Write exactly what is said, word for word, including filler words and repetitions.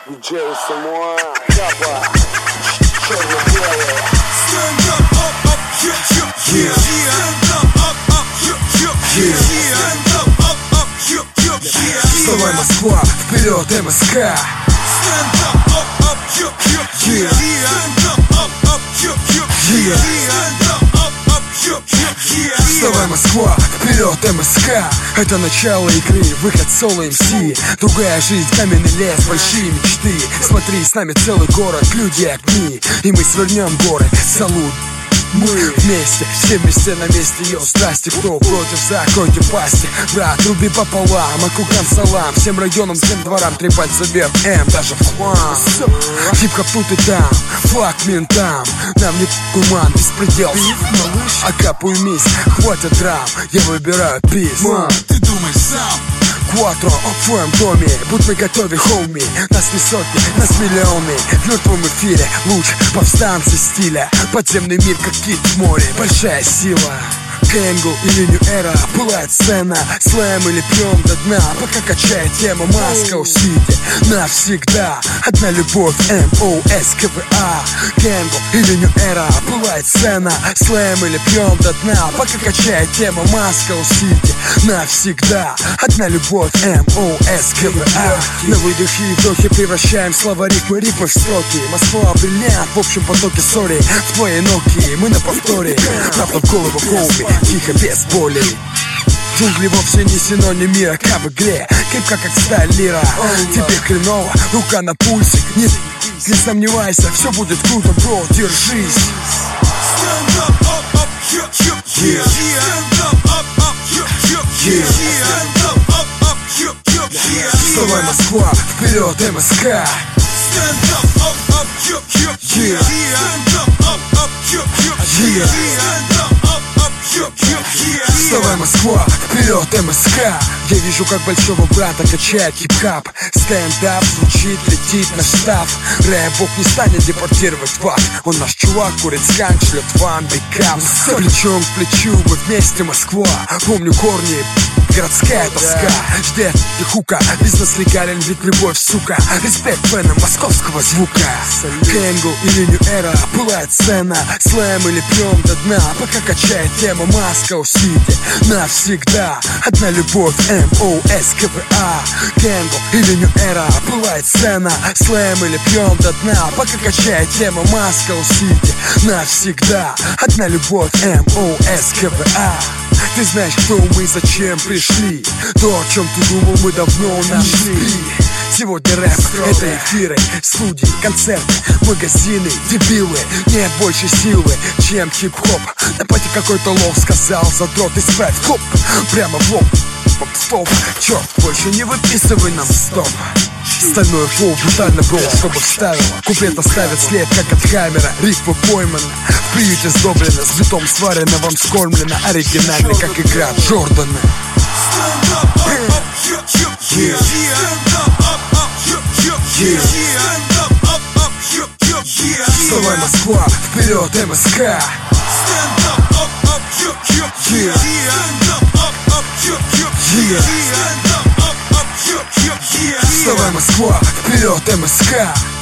диджей Самуа, Капа, черно-белый. Stand up, up, up, yeah, yeah, yeah. Stand up, up, up, yeah, yeah, yeah. Stand up, up, up, yeah, yeah, yeah. Вставай, Москва, вперед, эм эс ка. Stand up, up, up, yeah, yeah, yeah. Stand up, up, up, yeah, yeah, yeah. Stand up, up, up, yeah, yeah, yeah. Вставай, Москва, вперед, эм эс ка. Это начало игры, выход соло эм си. Другая жизнь, каменный лес, большие мечты. Смотри, с нами целый город, люди, огни. И мы свернем горы, салют. Мы вместе, все вместе на месте, йо, здрасте. Кто против, закройте пасти. Брат, руби пополам, акукам салам. Всем районам, всем дворам, три пальца вверх, М, даже в хлам. Хип-хоп тут и там, флаг ментам. Нам не куман, беспредел. А капу и мисс, хватит драм. Я выбираю пис. Ты думаешь сам? Кватро в твоем доме, будь наготове, хоуми. Нас не сотни, нас миллионы. В мертвом эфире луч повстанцы стиля. Подземный мир, как кит в море, большая сила. Кэнгл или Нью Эра, пылает сцена. Слэм или пьем до дна, пока качает тема Москва Сити. Навсегда одна любовь, эм о эс ка вэ а. Кэнгл или Нью Эра, пылает сцена. Слэм или пьем до дна, пока качает тема Москва Сити. Навсегда одна любовь, эм о эс ка вэ а. На выдохе и вдохе превращаем слова рифмы, рифмы в строки. Москва бриллиант в общем потоке, сори. В твоей ноги мы на повторе. Правда в голову хоуми, тихо, без боли. Джунгли вовсе не синоним мира, как в игре. Крепко, как сталь лира. Тебе хреново, рука на пульсе. Не, не сомневайся, все будет круто, бро, держись. Stand up, up, up, yeah, yeah, yeah. Stand up, up, up, yeah, yeah, yeah. Stand up, up, up, yeah, yeah, yeah. Вставай, Москва, вперед, эм эс ка. Stand up, up, up, yeah, yeah, yeah. Stand up, up, up, yeah, yeah, yeah. Stand up, up, up, yeah, yeah, yeah. Вставай, Москва, вперед, эм эс ка. Я вижу, как большого брата качает хип-хап. Стендап звучит, летит наш штаб. Рэп бог не станет депортировать вас. Он наш чувак, курит сканк, шлет вам бэкап. Плечом к плечу мы вместе, Москва. Помню корни, городская тоска. Ждет и хука, бизнес легален, ведь любовь, сука. Респект фэнам московского звука. Кэнгл или Нью Эра, пылает сцена. Слэм или пьем до дна, пока качает тема Москва Сити. Навсегда одна любовь, эм о эс ка вэ а. Кэнгл или Нью Эра, пылает сцена. Слэм или пьем до дна, пока качает тема Москва Сити. Навсегда одна любовь, эм о эс ка вэ а. Ты знаешь, кто мы, зачем пришли. То, о чем ты думал, мы давно нашли. Сегодня рэп, это эфиры, студии, концерты, магазины, дебилы. Нет больше силы, чем хип-хоп. На пати какой-то лох сказал, задрот, исправь хоп. Прямо в лоб, стоп, черт, больше не выписывай нам стоп. Стальное флоу брутально брол, чтобы вставило. Куплет оставит след, как от камера. Рифмы пойманы, в приюте сдоблено. С битом сварено, вам скормлено. Оригинальный, как игра Джордана. Stand up, up, up, yeah, yeah, yeah. Stand up, up, up, yeah, yeah, yeah. Stand up, up, up, yeah, yeah, yeah. Вставай, Москва, вперед, эм эс ка. Stand up, up, up, yeah, yeah, yeah. Stand up, up, up, yeah, yeah, yeah. Stand up, up, up, yeah, yeah, yeah. Вставай, Москва, вперед, эм эс ка.